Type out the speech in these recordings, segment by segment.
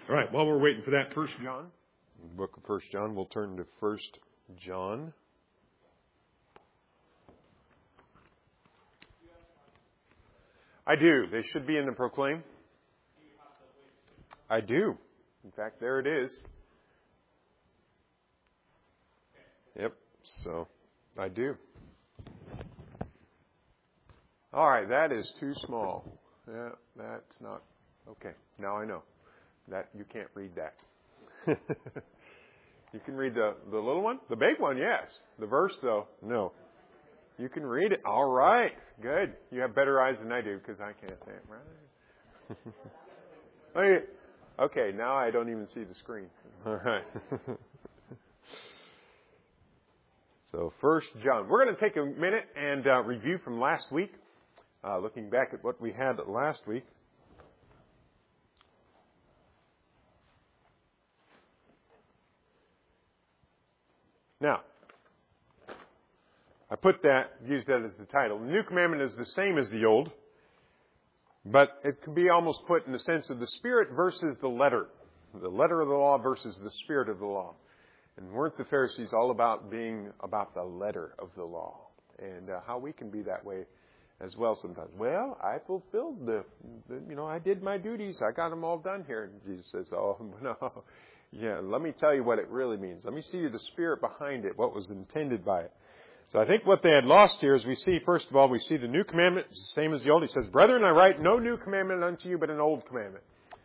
All right, while we're waiting for that, 1 John. The book of 1 John, we'll turn to 1 John. I do. They should be in the Proclaim. I do. In fact, there it is. Yep, so I do. All right, that is too small. Yeah, that's not... Okay, now I know. That you can't read that. You can read the little one? The big one, yes. The verse, though, no. You can read it. All right, good. You have better eyes than I do because I can't say it. Right? Okay, now I don't even see the screen. All right. So 1 John. We're going to take a minute and review from last week. Looking back at what we had last week. Now, I used that as the title. The new commandment is the same as the old, but it can be almost put in the sense of the spirit versus the letter. The letter of the law versus the spirit of the law. And weren't the Pharisees all about being about the letter of the law? And how we can be that way as well sometimes. Well, I fulfilled I did my duties. I got them all done here. And Jesus says, oh, no. Yeah, let me tell you what it really means. Let me see the spirit behind it, what was intended by it. So I think what they had lost here is we see, first of all, we see the new commandment, same as the old. He says, Brethren, I write no new commandment unto you, but an old commandment,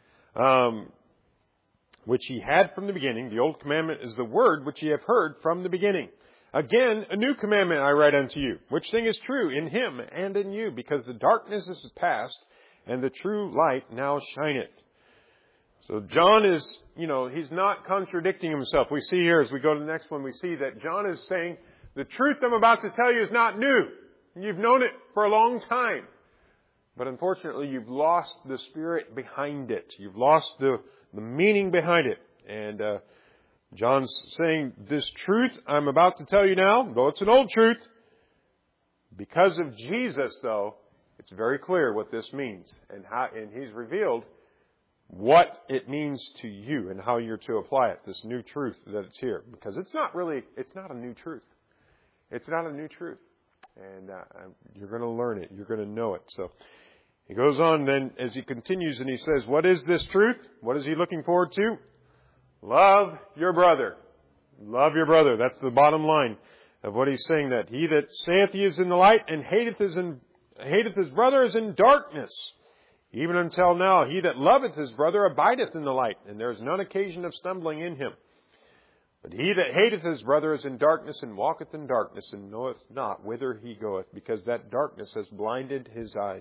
which ye had from the beginning. The old commandment is the word which ye have heard from the beginning. Again, a new commandment I write unto you, which thing is true in him and in you, because the darkness is past, and the true light now shineth. So John is, he's not contradicting himself. We see here, as we go to the next one, we see that John is saying, the truth I'm about to tell you is not new. You've known it for a long time. But unfortunately, you've lost the spirit behind it. You've lost the meaning behind it. And John's saying, this truth I'm about to tell you now, though it's an old truth, because of Jesus, though, it's very clear what this means. And he's revealed what it means to you and how you're to apply it, this new truth that it's here. Because it's not a new truth. It's not a new truth. And you're going to learn it. You're going to know it. So he goes on then as he continues and he says, what is this truth? What is he looking forward to? Love your brother. Love your brother. That's the bottom line of what he's saying, that he that saith he is in the light and hateth his brother is in darkness. Even until now, he that loveth his brother abideth in the light, and there is none occasion of stumbling in him. But he that hateth his brother is in darkness, and walketh in darkness, and knoweth not whither he goeth, because that darkness has blinded his eyes.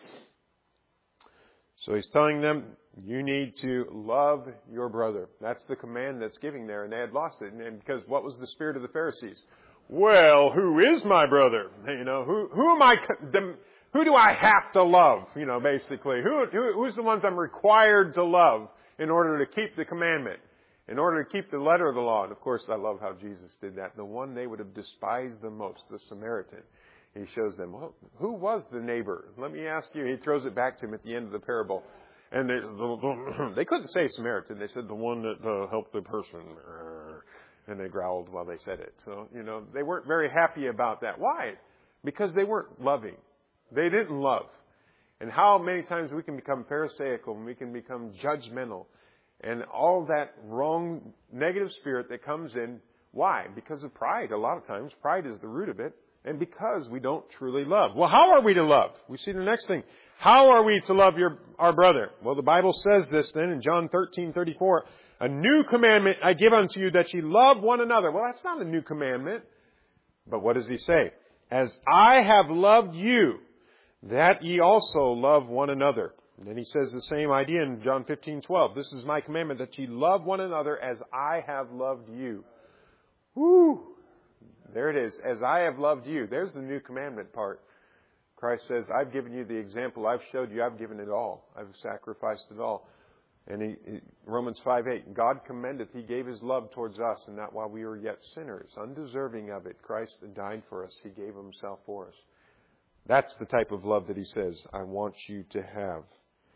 So he's telling them, you need to love your brother. That's the command that's giving there, and they had lost it. And because what was the spirit of the Pharisees? Well, who is my brother? Who am I... Who do I have to love? Basically. Who's the ones I'm required to love in order to keep the commandment? In order to keep the letter of the law? And of course, I love how Jesus did that. The one they would have despised the most, the Samaritan. He shows them, well, who was the neighbor? Let me ask you. He throws it back to him at the end of the parable. And they couldn't say Samaritan. They said the one that helped the person. And they growled while they said it. So, they weren't very happy about that. Why? Because they weren't loving. They didn't love. And how many times we can become pharisaical and we can become judgmental and all that wrong, negative spirit that comes in. Why? Because of pride. A lot of times, pride is the root of it. And because we don't truly love. Well, how are we to love? We see the next thing. How are we to love our brother? Well, the Bible says this then in John 13:34. A new commandment I give unto you, that ye love one another. Well, that's not a new commandment. But what does he say? As I have loved you, that ye also love one another. And then he says the same idea in John 15:12. This is my commandment, that ye love one another as I have loved you. Woo! There it is. As I have loved you. There's the new commandment part. Christ says, I've given you the example. I've showed you. I've given it all. I've sacrificed it all. And Romans 5:8. God commendeth. He gave his love towards us, and that while we were yet sinners, undeserving of it, Christ died for us. He gave himself for us. That's the type of love that he says, I want you to have.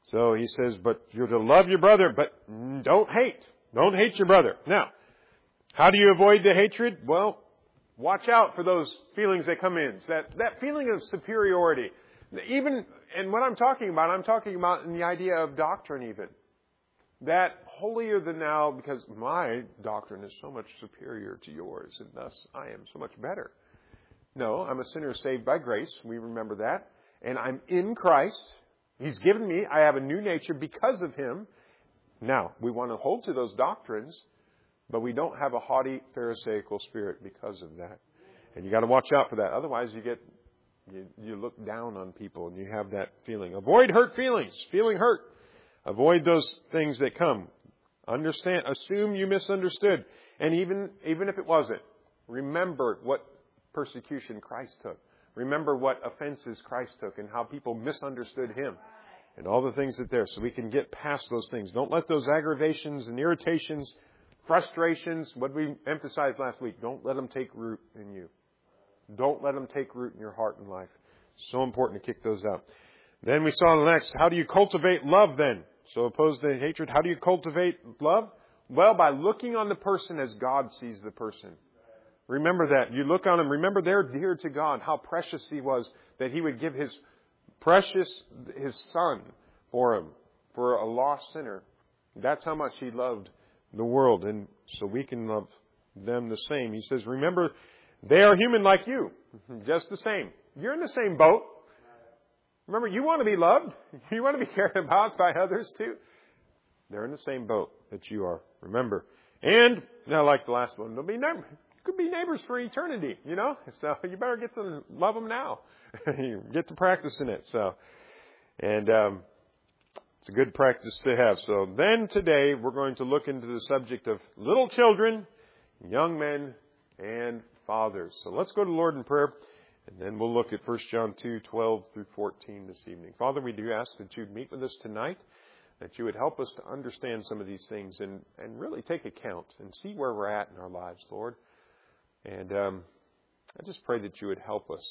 So he says, but you're to love your brother, but don't hate. Don't hate your brother. Now, how do you avoid the hatred? Well, watch out for those feelings that come in. That feeling of superiority. And what I'm talking about in the idea of doctrine even. That holier than thou, because my doctrine is so much superior to yours, and thus I am so much better. No, I'm a sinner saved by grace. We remember that. And I'm in Christ. He's given me, I have a new nature because of Him. Now, we want to hold to those doctrines, but we don't have a haughty Pharisaical spirit because of that. And you got to watch out for that. Otherwise, you look down on people and you have that feeling. Avoid hurt feelings, feeling hurt. Avoid those things that come. Assume you misunderstood. And even if it wasn't, remember what persecution Christ took. Remember what offenses Christ took and how people misunderstood Him. And all the things that there. So we can get past those things. Don't let those aggravations and irritations, frustrations, what we emphasized last week, don't let them take root in you. Don't let them take root in your heart and life. So important to kick those out. Then we saw next, how do you cultivate love then? So opposed to hatred, how do you cultivate love? Well, by looking on the person as God sees the person. Remember that. You look on them. Remember they're dear to God. How precious He was that He would give His Son for him, for a lost sinner. That's how much He loved the world. And so we can love them the same. He says, remember, they are human like you. Just the same. You're in the same boat. Remember, you want to be loved. You want to be cared about by others too. They're in the same boat that you are. Remember. And, now like the last one, could be neighbors for eternity, you know. So you better get to love them now. You get to practicing it. So, and it's a good practice to have. So then today we're going to look into the subject of little children, young men, and fathers. So let's go to the Lord in prayer. And then we'll look at 1 John 2:12 through 14 this evening. Father, we do ask that you'd meet with us tonight, that you would help us to understand some of these things and really take account and see where we're at in our lives, Lord. And I just pray that you would help us.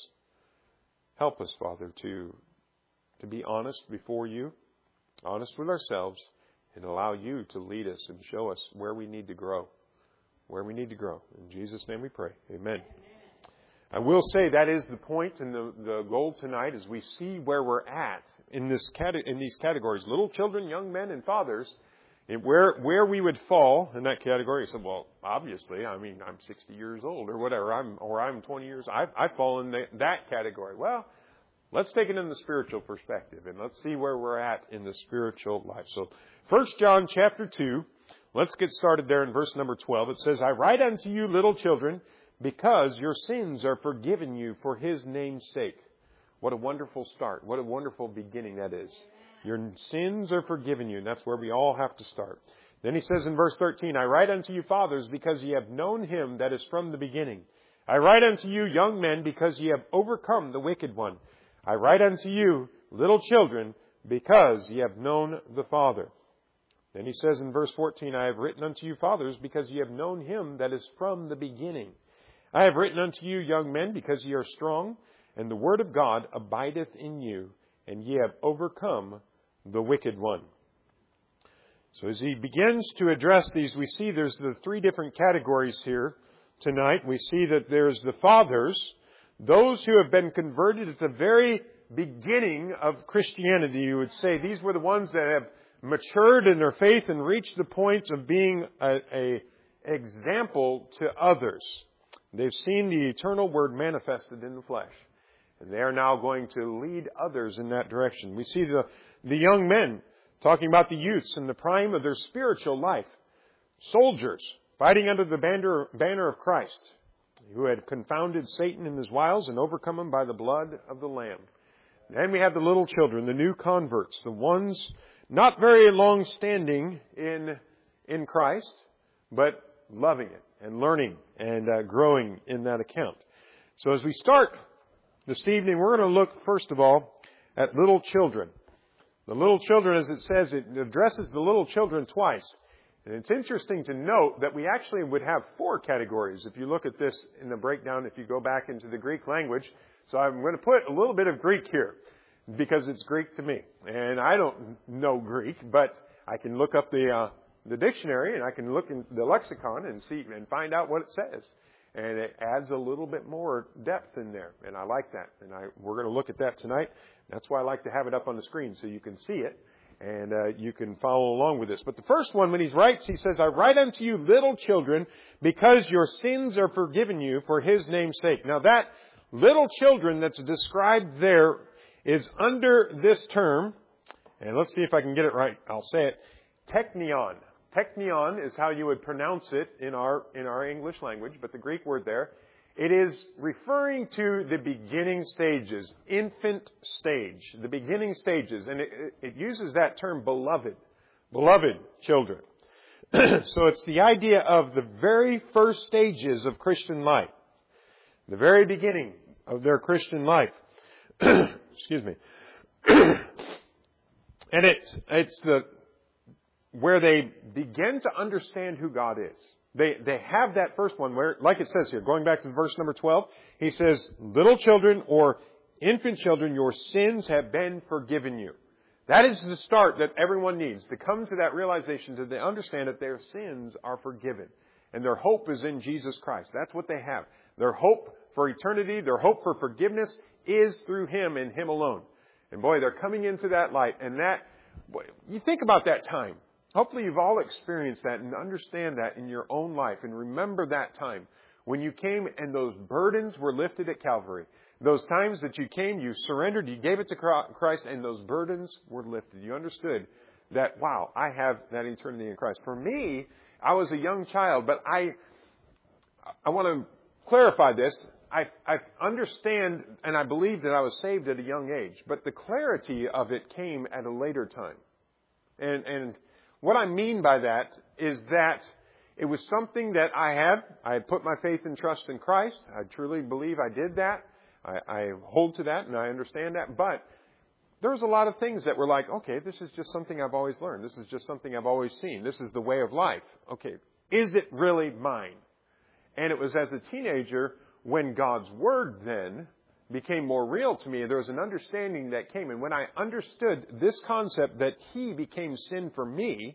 Help us, Father, to be honest before you, honest with ourselves, and allow you to lead us and show us where we need to grow. Where we need to grow. In Jesus' name we pray. Amen. I will say that is the point and the goal tonight as we see where we're at in these categories. Little children, young men, and fathers. And where we would fall in that category. You said, well, obviously, I'm 60 years old or whatever. I'm 20 years. I fall in that category. Well, let's take it in the spiritual perspective and let's see where we're at in the spiritual life. So 1 John chapter 2, let's get started there in verse number 12. It says, I write unto you, little children, because your sins are forgiven you for His name's sake. What a wonderful start. What a wonderful beginning that is. Your sins are forgiven you, and that's where we all have to start. Then he says in verse 13, I write unto you, fathers, because ye have known Him that is from the beginning. I write unto you, young men, because ye have overcome the wicked one. I write unto you, little children, because ye have known the Father. Then he says in verse 14, I have written unto you, fathers, because ye have known Him that is from the beginning. I have written unto you, young men, because ye are strong, and the word of God abideth in you, and ye have overcome the wicked one. So as he begins to address these, we see there's the three different categories here tonight. We see that there's the fathers, those who have been converted at the very beginning of Christianity, you would say. These were the ones that have matured in their faith and reached the point of being an example to others. They've seen the eternal Word manifested in the flesh. And they are now going to lead others in that direction. We see the young men talking about the youths in the prime of their spiritual life. Soldiers fighting under the banner of Christ, who had confounded Satan in his wiles and overcome him by the blood of the Lamb. And we have the little children, the new converts, the ones not very long standing in Christ, but loving it and learning and growing in that account. So as we start this evening, we're going to look, first of all, at little children. The little children, as it says, it addresses the little children twice. And it's interesting to note that we actually would have four categories. If you look at this in the breakdown, if you go back into the Greek language. So I'm going to put a little bit of Greek here. because it's Greek to me. And I don't know Greek, but I can look up the dictionary and I can look in the lexicon and see and find out what it says. And it adds a little bit more depth in there. And I like that. And we're going to look at that tonight. That's why I like to have it up on the screen so you can see it. And you can follow along with this. But the first one, when he writes, he says, I write unto you, little children, because your sins are forgiven you for his name's sake. Now that little children that's described there is under this term, and let's see if I can get it right. I'll say it. Teknion. Teknion is how you would pronounce it in our English language, but the Greek word there, it is referring to the beginning stages, infant stage, the beginning stages, and it uses that term beloved children. So it's the idea of the very first stages of Christian life, the very beginning of their Christian life. Excuse me. And it's where they begin to understand who God is. They have that first one where, like it says here, going back to verse number 12, he says, little children or infant children, your sins have been forgiven you. That is the start that everyone needs, to come to that realization, to they understand that their sins are forgiven. And their hope is in Jesus Christ. That's what they have. Their hope for eternity, their hope for forgiveness is through Him and Him alone. And boy, they're coming into that light. And that, boy, you think about that time. Hopefully you've all experienced that and understand that in your own life. And remember that time when you came and those burdens were lifted at Calvary. Those times that you came, you surrendered, you gave it to Christ, and those burdens were lifted. You understood that, wow, I have that eternity in Christ. For me, I was a young child, but I want to clarify this. I understand and I believe that I was saved at a young age, but the clarity of it came at a later time. And what I mean by that is that it was something that I had put my faith and trust in Christ. I truly believe I did that. I hold to that and I understand that. But there was a lot of things that were like, okay, this is just something I've always learned. This is just something I've always seen. This is the way of life. Okay, is it really mine? And it was as a teenager when God's Word then became more real to me. There was an understanding that came. And when I understood this concept that He became sin for me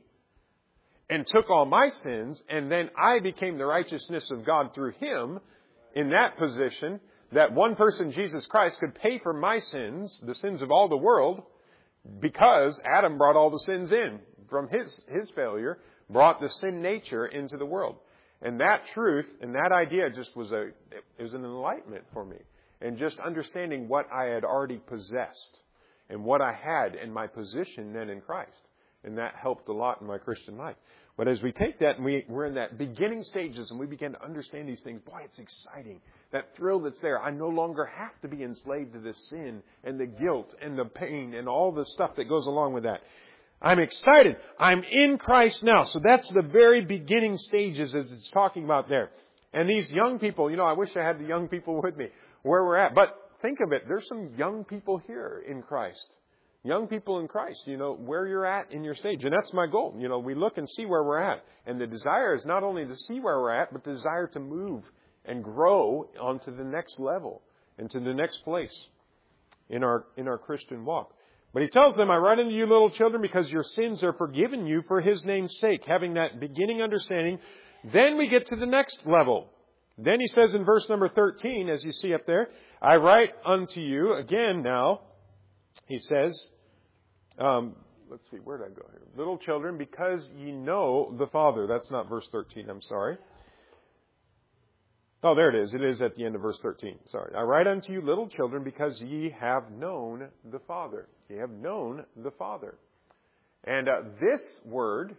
and took all my sins, and then I became the righteousness of God through Him, in that position, that one person, Jesus Christ, could pay for my sins, the sins of all the world, because Adam brought all the sins in from his failure, brought the sin nature into the world. And that truth and that idea just was an enlightenment for me. And just understanding what I had already possessed and what I had in my position then in Christ. And that helped a lot in my Christian life. But as we take that and we're in that beginning stages and we begin to understand these things, boy, it's exciting. That thrill that's there. I no longer have to be enslaved to the sin and the guilt and the pain and all the stuff that goes along with that. I'm excited. I'm in Christ now. So that's the very beginning stages as it's talking about there. And these young people, I wish I had the young people with me where we're at. But think of it. There's some young people here in Christ. Young people in Christ, where you're at in your stage. And that's my goal. We look and see where we're at. And the desire is not only to see where we're at, but the desire to move and grow onto the next level and to the next place in our Christian walk. But he tells them, I write unto you, little children, because your sins are forgiven you for His name's sake. Having that beginning understanding, then we get to the next level. Then he says in verse number 13, as you see up there, I write unto you, again now, he says, let's see, where did I go here? Little children, because ye know the Father. That's not verse 13, I'm sorry. Oh, there it is. It is at the end of verse 13. Sorry. I write unto you, little children, because ye have known the Father. Ye have known the Father. And this word,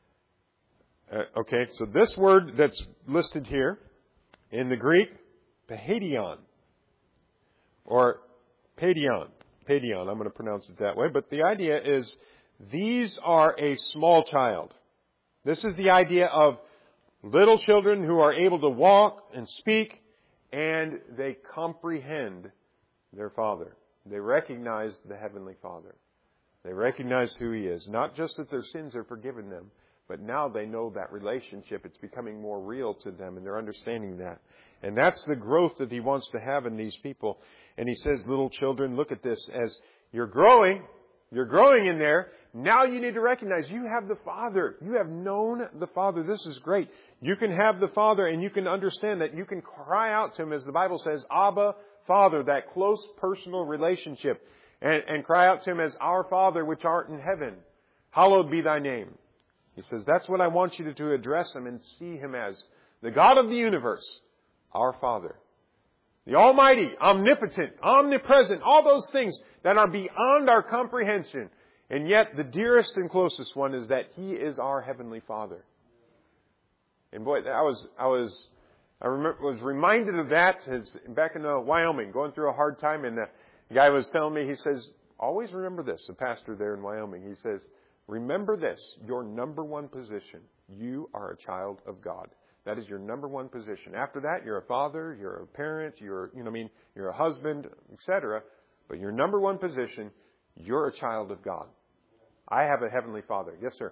so this word that's listed here in the Greek, paidion, or paidion. Paidion, I'm going to pronounce it that way. But the idea is, these are a small child. This is the idea of little children who are able to walk and speak, and they comprehend their Father. They recognize the Heavenly Father. They recognize who He is. Not just that their sins are forgiven them, but now they know that relationship. It's becoming more real to them, and they're understanding that. And that's the growth that He wants to have in these people. And He says, little children, look at this, as You're growing. You're growing in there. Now you need to recognize you have the Father. You have known the Father. This is great. You can have the Father and you can understand that you can cry out to Him, as the Bible says, Abba, Father, that close personal relationship. And cry out to Him as our Father which art in heaven. Hallowed be Thy name. He says, that's what I want you to address Him and see Him as. The God of the universe, our Father. The Almighty, omnipotent, omnipresent, all those things that are beyond our comprehension. And yet the dearest and closest one is that He is our Heavenly Father. And boy, I was reminded of that back in Wyoming, going through a hard time, and the guy was telling me, he says, always remember this, the pastor there in Wyoming, he says, remember this, your number one position, you are a child of God. That is your number one position. After that, you're a father, you're a parent, you're a husband, etc. But your number one position, you're a child of God. I have a Heavenly Father. Yes, sir.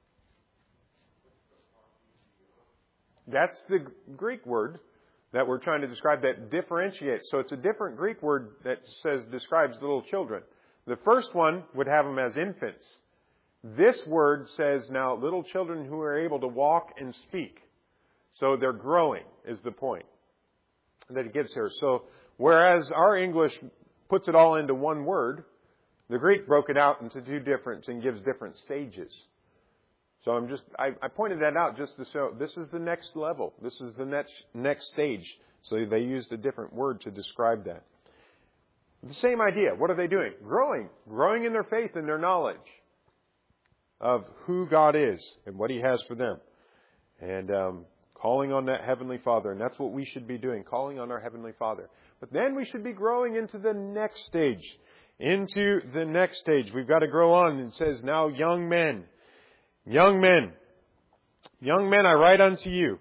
That's the Greek word that we're trying to describe that differentiates. So it's a different Greek word that describes little children. The first one would have them as infants. This word says now little children who are able to walk and speak. So they're growing is the point that it gives here. So whereas our English puts it all into one word, the Greek broke it out into two different and gives different stages. So I pointed that out just to show this is the next level. This is the next stage. So they used a different word to describe that. The same idea. What are they doing? Growing in their faith and their knowledge of who God is and what He has for them. And calling on that Heavenly Father. And that's what we should be doing, calling on our Heavenly Father. But then we should be growing into the next stage. Into the next stage. We've got to grow on. It says, now young men. Young men. Young men, I write unto you.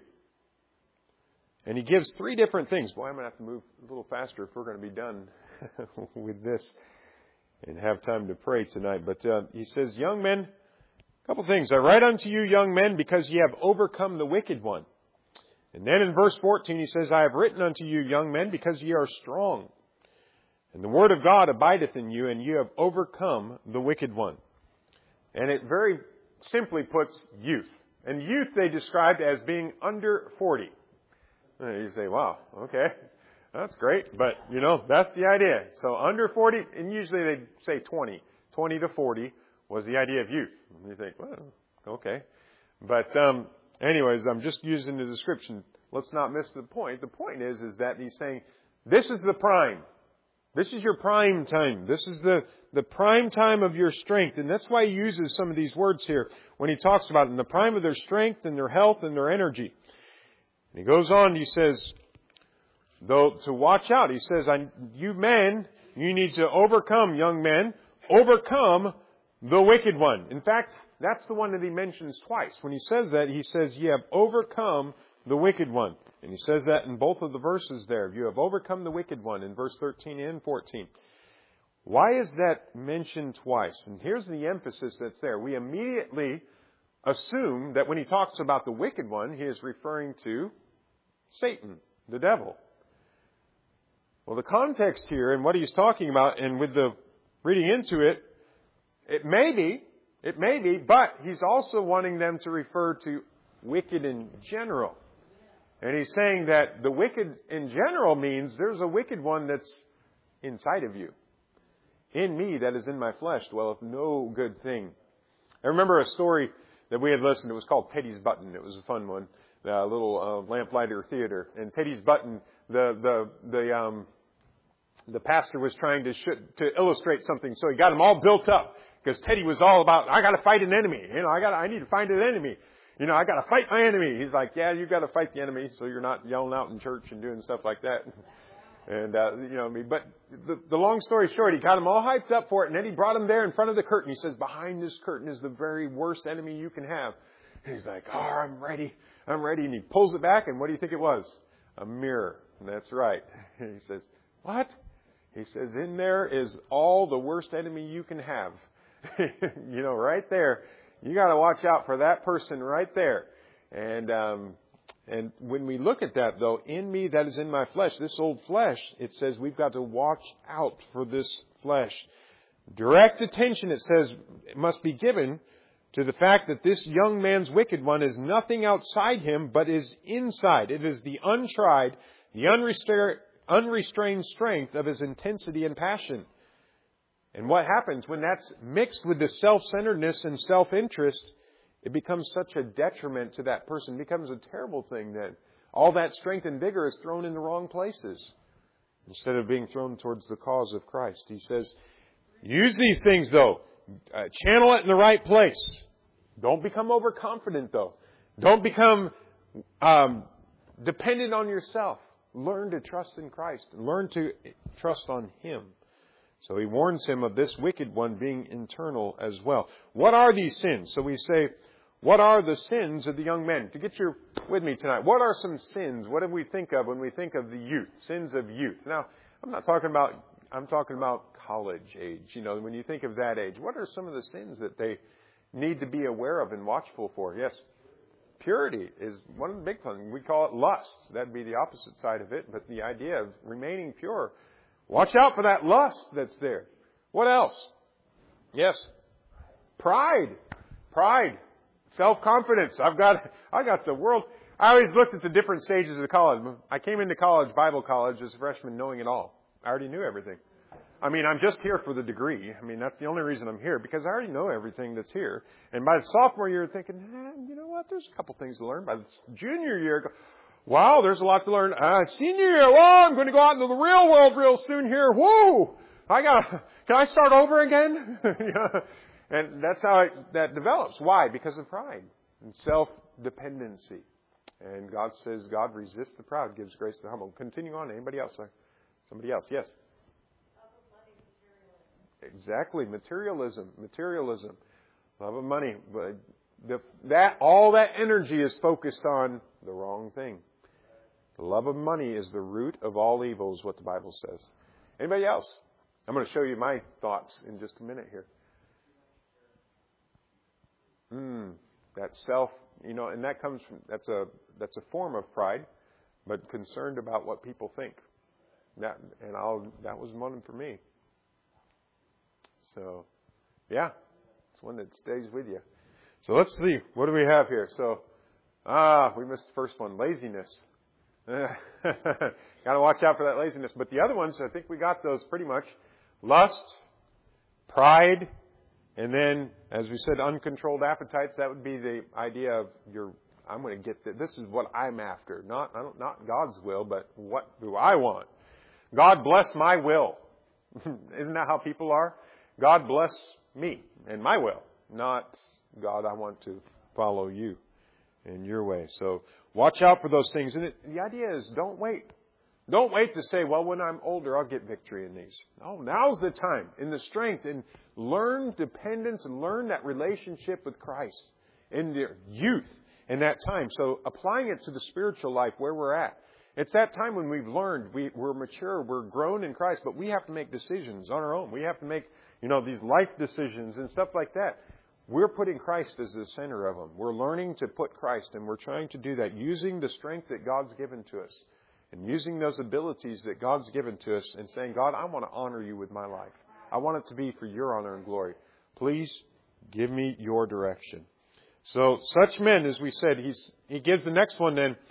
And he gives three different things. Boy, I'm going to have to move a little faster if we're going to be done with this and have time to pray tonight. But he says, young men, a couple things. I write unto you, young men, because ye have overcome the wicked one. And then in verse 14 he says, I have written unto you, young men, because ye are strong. And the word of God abideth in you, and you have overcome the wicked one. And it very simply puts youth. And youth they described as being under 40. And you say, wow, okay, that's great. But, that's the idea. So under 40, and usually they say 20. 20 to 40 was the idea of youth. And you think, well, okay. But anyways, I'm just using the description. Let's not miss the point. The point is that he's saying, this is the prime. This is your prime time. This is the prime time of your strength. And that's why he uses some of these words here when he talks about it, in the prime of their strength and their health and their energy. And he goes on, he says, though to watch out, he says, you men, you need to overcome, young men, overcome the wicked one. In fact, that's the one that he mentions twice. When he says that, he says, ye have overcome the wicked one. And he says that in both of the verses there. You have overcome the wicked one in verse 13 and 14. Why is that mentioned twice? And here's the emphasis that's there. We immediately assume that when he talks about the wicked one, he is referring to Satan, the devil. Well, the context here and what he's talking about, and with the reading into it, it may be, but he's also wanting them to refer to wicked in general. And he's saying that the wicked in general means there's a wicked one that's inside of you. In me, that is in my flesh, dwelleth no good thing. I remember a story that we had listened to. It was called Teddy's Button. It was a fun one. A little lamplighter theater. And Teddy's Button, the pastor was trying to illustrate something. So he got them all built up. Because Teddy was all about, I got to fight an enemy. I need to find an enemy. I got to fight my enemy. He's like, yeah, you've got to fight the enemy so you're not yelling out in church and doing stuff like that. And, but the long story short, he got them all hyped up for it. And then he brought them there in front of the curtain. He says, behind this curtain is the very worst enemy you can have. And he's like, I'm ready. And he pulls it back. And what do you think it was? A mirror. And that's right. And he says, what? He says, in there is all the worst enemy you can have. Right there. You got to watch out for that person right there. And when we look at that, though, in me that is in my flesh, this old flesh, it says we've got to watch out for this flesh. Direct attention, it says, must be given to the fact that this young man's wicked one is nothing outside him, but is inside. It is the untried, the unrestrained strength of his intensity and passion. And what happens when that's mixed with the self-centeredness and self-interest, it becomes such a detriment to that person. It becomes a terrible thing that all that strength and vigor is thrown in the wrong places instead of being thrown towards the cause of Christ. He says, use these things, though. Channel it in the right place. Don't become overconfident, though. Don't become dependent on yourself. Learn to trust in Christ. Learn to trust on Him. So he warns him of this wicked one being internal as well. What are these sins? So we say, what are the sins of the young men? To get you with me tonight, what are some sins? What do we think of when we think of the youth? Sins of youth. Now, I'm talking about college age. You know, when you think of that age, what are some of the sins that they need to be aware of and watchful for? Yes. Purity is one of the big ones. We call it lust. That'd be the opposite side of it. But the idea of remaining pure. Watch out for that lust that's there. What else? Yes. Pride. Self-confidence. I got the world. I always looked at the different stages of college. I came into college, Bible college, as a freshman knowing it all. I already knew everything. I mean, I'm just here for the degree. I mean, that's the only reason I'm here, because I already know everything that's here. And by the sophomore year, thinking, you know what, there's a couple things to learn. By the junior year, wow, there's a lot to learn. Senior year, I'm going to go out into the real world real soon here. Whoa! Can I start over again? And that's how that develops. Why? Because of pride and self-dependency. And God says, God resists the proud, gives grace to the humble. Continue on. Anybody else? Somebody else? Yes. Exactly. Materialism. Love of money. But all that energy is focused on the wrong thing. The love of money is the root of all evil, is what the Bible says. Anybody else? I'm going to show you my thoughts in just a minute here. That self, and that comes from, that's a form of pride, but concerned about what people think. That was one for me. So, yeah, it's one that stays with you. So let's see, what do we have here? So, we missed the first one, laziness. Got to watch out for that laziness. But the other ones, I think we got those pretty much. Lust, pride, and then, as we said, uncontrolled appetites. That would be the idea of I'm going to get this is what I'm after. Not God's will, but what do I want? God bless my will. Isn't that how people are? God bless me and my will. Not, God, I want to follow you in your way. So watch out for those things. And the idea is don't wait. Don't wait to say, well, when I'm older, I'll get victory in these. No, now's the time. In the strength. And learn dependence and learn that relationship with Christ in their youth in that time. So applying it to the spiritual life where we're at. It's that time when we've learned, we're mature, we're grown in Christ, but we have to make decisions on our own. We have to make, these life decisions and stuff like that. We're putting Christ as the center of them. We're learning to put Christ, and we're trying to do that using the strength that God's given to us and using those abilities that God's given to us and saying, God, I want to honor you with my life. I want it to be for your honor and glory. Please give me your direction. So such men, as we said, he gives the next one then,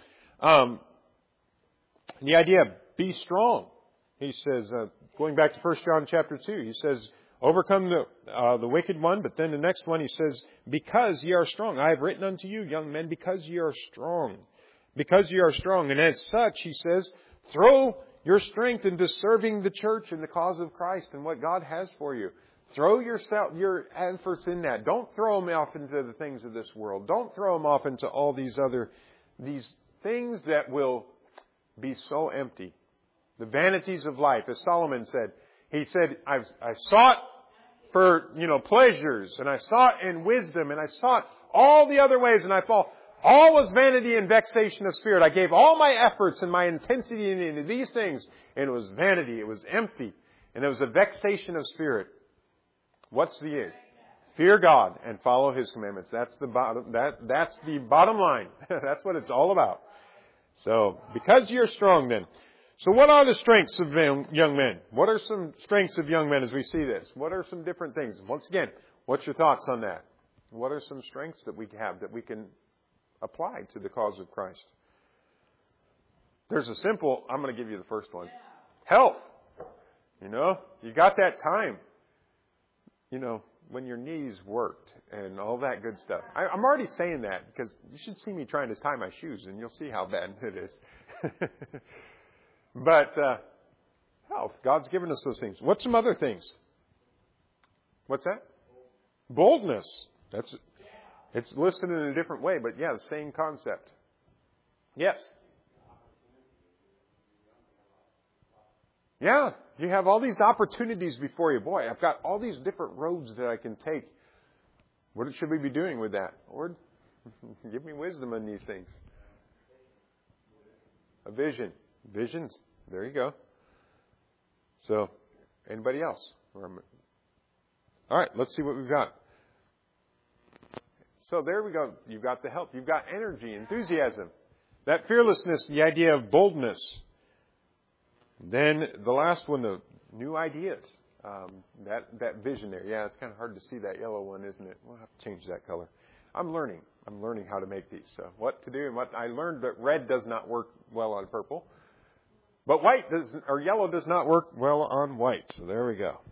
the idea of be strong. He says, going back to 1 John chapter 2, he says, overcome the wicked one. But then the next one, he says, because ye are strong. I have written unto you, young men, because ye are strong. Because ye are strong. And as such, he says, throw your strength into serving the church and the cause of Christ and what God has for you. Throw your efforts in that. Don't throw them off into the things of this world. Don't throw them off into all these things that will be so empty. The vanities of life, as Solomon said. He said, I sought for, pleasures, and I sought in wisdom, and I sought all the other ways, and I fall. All was vanity and vexation of spirit. I gave all my efforts and my intensity into these things, and it was vanity. It was empty, and it was a vexation of spirit. What's the end? Fear God and follow His commandments. That's the bottom. That's the bottom line. That's what it's all about. So, because you're strong then. So what are the strengths of young men? What are some strengths of young men as we see this? What are some different things? Once again, what's your thoughts on that? What are some strengths that we have that we can apply to the cause of Christ? There's a simple, I'm going to give you the first one. Health. You got that time. When your knees worked and all that good stuff. I'm already saying that because you should see me trying to tie my shoes and you'll see how bad it is. But health. God's given us those things. What's some other things? What's that? Boldness. It's listed in a different way, but yeah, the same concept. Yes. Yeah, you have all these opportunities before you. Boy, I've got all these different roads that I can take. What should we be doing with that? Lord, give me wisdom on these things. A vision. Visions. There you go. So, anybody else? All right, let's see what we've got. So there we go. You've got the help. You've got energy, enthusiasm. That fearlessness, the idea of boldness. Then the last one, the new ideas. That vision there. Yeah, it's kind of hard to see that yellow one, isn't it? We'll have to change that color. I'm learning how to make these. So what to do and what I learned that red does not work well on purple. But yellow does not work well on white. So there we go.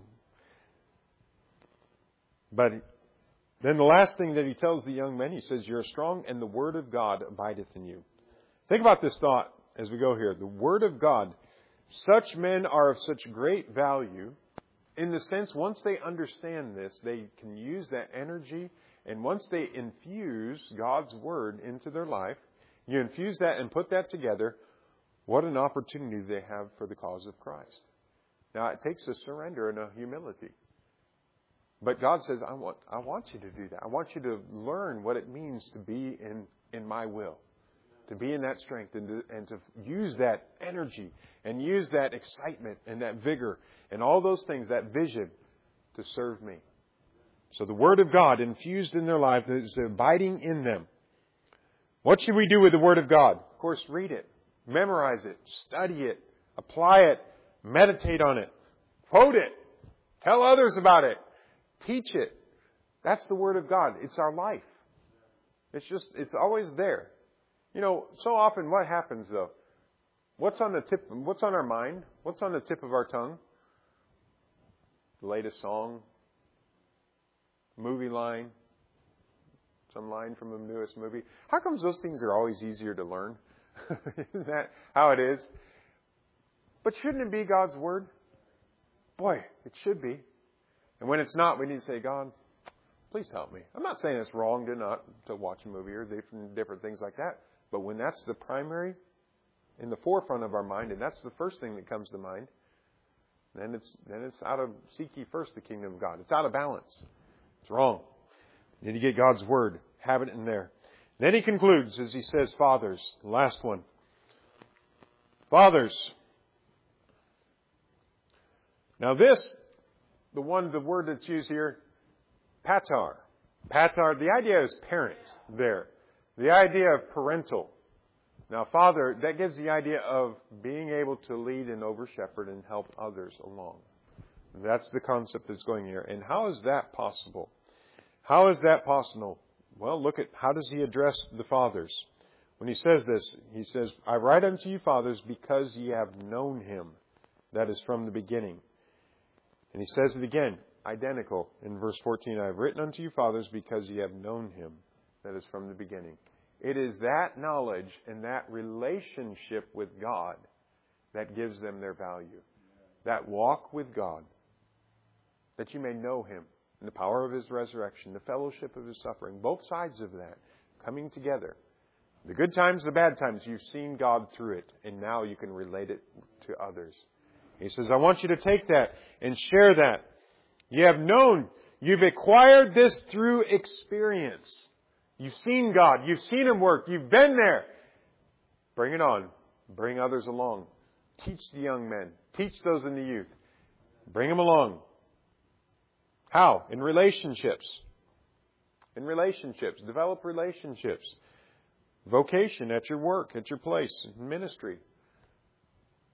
But then the last thing that he tells the young men, he says, you're strong and the word of God abideth in you. Think about this thought as we go here. The word of God. Such men are of such great value in the sense once they understand this, they can use that energy. And once they infuse God's word into their life, you infuse that and put that together, what an opportunity they have for the cause of Christ. Now, it takes a surrender and a humility. But God says, I want you to do that. I want you to learn what it means to be in my will. To be in that strength and to use that energy and use that excitement and that vigor and all those things, that vision to serve me. So the Word of God infused in their life is abiding in them. What should we do with the Word of God? Of course, read it, memorize it, study it, apply it, meditate on it, quote it, tell others about it, teach it. That's the Word of God. It's our life. It's always there. So often what happens though? What's on our mind? What's on the tip of our tongue? The latest song, movie line, some line from the newest movie. How comes those things are always easier to learn? Isn't that how it is? But shouldn't it be God's Word? Boy, it should be. And when it's not, we need to say, God, please help me. I'm not saying it's wrong to watch a movie or different things like that. But when that's the primary, in the forefront of our mind, and that's the first thing that comes to mind, then it's out of seek ye first the kingdom of God. It's out of balance. It's wrong. You need to get God's Word. Have it in there. Then he concludes as he says, fathers, the last one. Fathers. Now the word that's used here, patar. Patar, the idea is parent there. The idea of parental. Now, father, that gives the idea of being able to lead and over-shepherd and help others along. That's the concept that's going here. And how is that possible? How is that possible? Well, look at how does he address the fathers. When he says this, he says, I write unto you, fathers, because ye have known him. That is from the beginning. And he says it again, identical. In verse 14, I have written unto you, fathers, because ye have known him. That is from the beginning. It is that knowledge and that relationship with God that gives them their value. That walk with God. That you may know him. And the power of his resurrection. The fellowship of his suffering. Both sides of that coming together. The good times, the bad times. You've seen God through it. And now you can relate it to others. He says, I want you to take that and share that. You have known. You've acquired this through experience. You've seen God. You've seen him work. You've been there. Bring it on. Bring others along. Teach the young men. Teach those in the youth. Bring them along. How? In relationships. In relationships. Develop relationships. Vocation at your work, at your place, in ministry.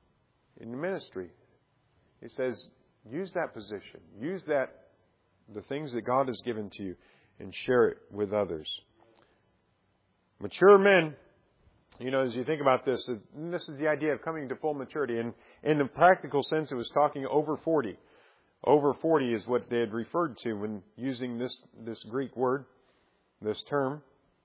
in the ministry. He says, use that position. Use the things that God has given to you and share it with others. Mature men, as you think about this is the idea of coming to full maturity. And in the practical sense, it was talking over 40. Over 40 is what they had referred to when using this Greek word, this term.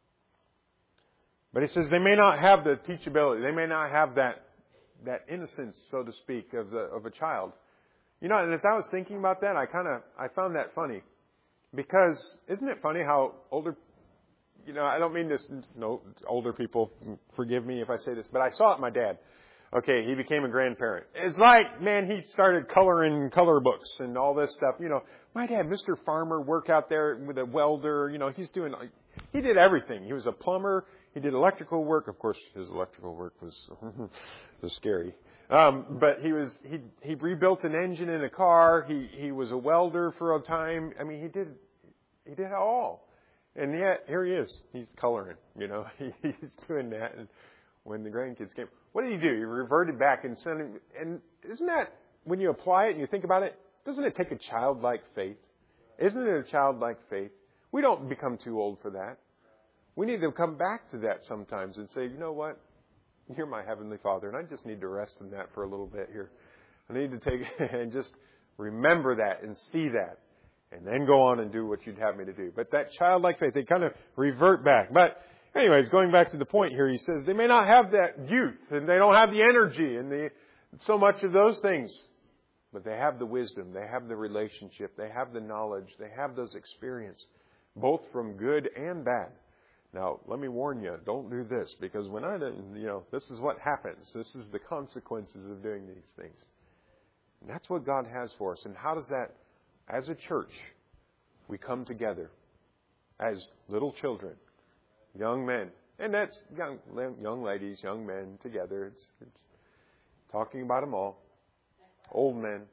But he says they may not have the teachability. They may not have that innocence, so to speak, of a child. And as I was thinking about that, I found that funny. Because isn't it funny how older, I don't mean this, no, older people, forgive me if I say this, but I saw it in my dad. Okay, he became a grandparent. It's like, man, he started coloring color books and all this stuff. My dad, Mr. Farmer, worked out there with a welder. He did everything. He was a plumber. He did electrical work. Of course, his electrical work was scary. But he rebuilt an engine in a car. He was a welder for a time. I mean, he did it all. And yet, here he is. He's coloring, he's doing that. And when the grandkids came, what did he do? He reverted back and sent him. And isn't that, when you apply it and you think about it, doesn't it take a childlike faith? Isn't it a childlike faith? We don't become too old for that. We need to come back to that sometimes and say, you know what? You're my Heavenly Father, and I just need to rest in that for a little bit here. I need to take and just remember that and see that, and then go on and do what you'd have me to do. But that childlike faith, they kind of revert back. But anyways, going back to the point here, he says they may not have that youth, and they don't have the energy, and so much of those things. But they have the wisdom, they have the relationship, they have the knowledge, they have those experience, both from good and bad. Now, let me warn you, don't do this, because when this is what happens. This is the consequences of doing these things. And that's what God has for us. And how does that, as a church, we come together as little children, young men, and that's young ladies, young men together. It's talking about them all. Old men,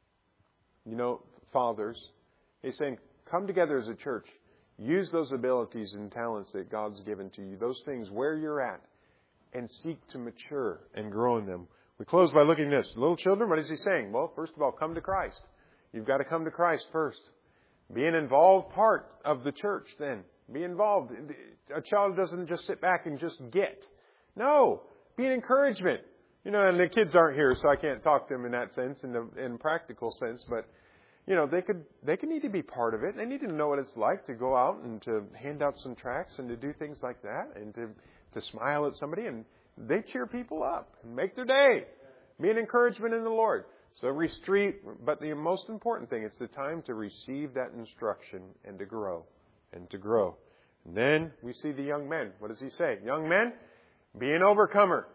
fathers. He's saying, come together as a church. Use those abilities and talents that God's given to you, those things where you're at, and seek to mature and grow in them. We close by looking at this. Little children, what is he saying? Well, first of all, come to Christ. You've got to come to Christ first. Be an involved part of the church then. Be involved. A child doesn't just sit back and just get. No. Be an encouragement. And the kids aren't here, so I can't talk to them in that sense, in practical sense, but they could need to be part of it. They need to know what it's like to go out and to hand out some tracts and to do things like that and to smile at somebody. And they cheer people up and make their day. Be an encouragement in the Lord. So but the most important thing, it's the time to receive that instruction and to grow and to grow. And then we see the young men. What does he say? Young men, be an overcomer.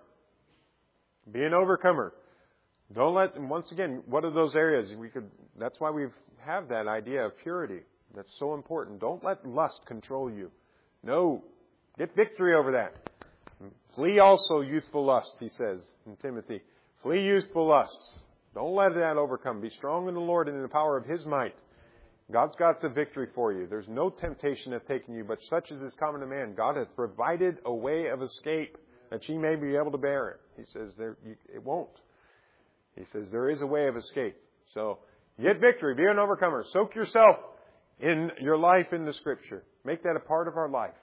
Be an overcomer. Don't let, and once again, what are those areas? That's why we have that idea of purity. That's so important. Don't let lust control you. No. Get victory over that. Flee also youthful lust, he says in Timothy. Flee youthful lusts. Don't let that overcome. Be strong in the Lord and in the power of His might. God's got the victory for you. There's no temptation hath taken you, but such as is common to man. God hath provided a way of escape that ye may be able to bear it. He says it won't. He says there is a way of escape. So get victory. Be an overcomer. Soak yourself in your life in the Scripture. Make that a part of our life.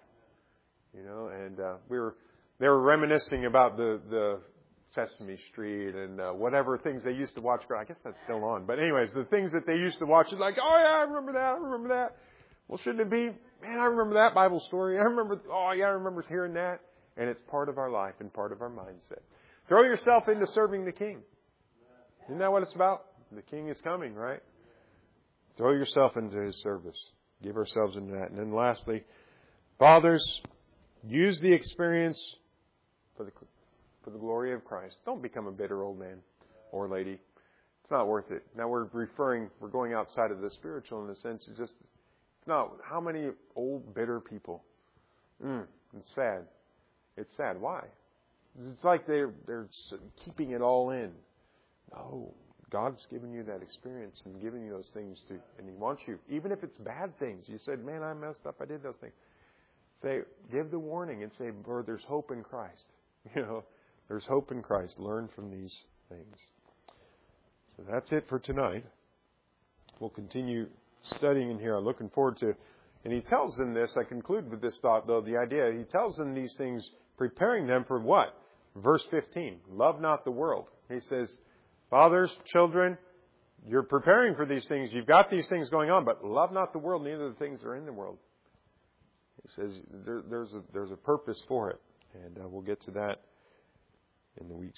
And they were reminiscing about the Sesame Street and whatever things they used to watch. I guess that's still on. But anyways, the things that they used to watch is like, oh yeah, I remember that. Well, shouldn't it be? Man, I remember that Bible story. I remember hearing that. And it's part of our life and part of our mindset. Throw yourself into serving the King. Isn't that what it's about? The King is coming, right? Throw yourself into His service. Give ourselves into that. And then lastly, fathers, use the experience for the glory of Christ. Don't become a bitter old man or lady. It's not worth it. Now we're going outside of the spiritual in the sense it's not, how many old bitter people? It's sad. It's sad. Why? It's like they're keeping it all in. No. God's given you that experience and given you those things and He wants you, even if it's bad things. You said, man, I messed up. I did those things. Give the warning and say, there's hope in Christ. There's hope in Christ. Learn from these things. So that's it for tonight. We'll continue studying in here. I'm looking forward to, and he tells them this, I conclude with this thought though, the idea, he tells them these things, preparing them for what? Verse 15, love not the world. He says, fathers, children, you're preparing for these things. You've got these things going on, but love not the world, neither the things that are in the world. He says there's a purpose for it. And we'll get to that in the weeks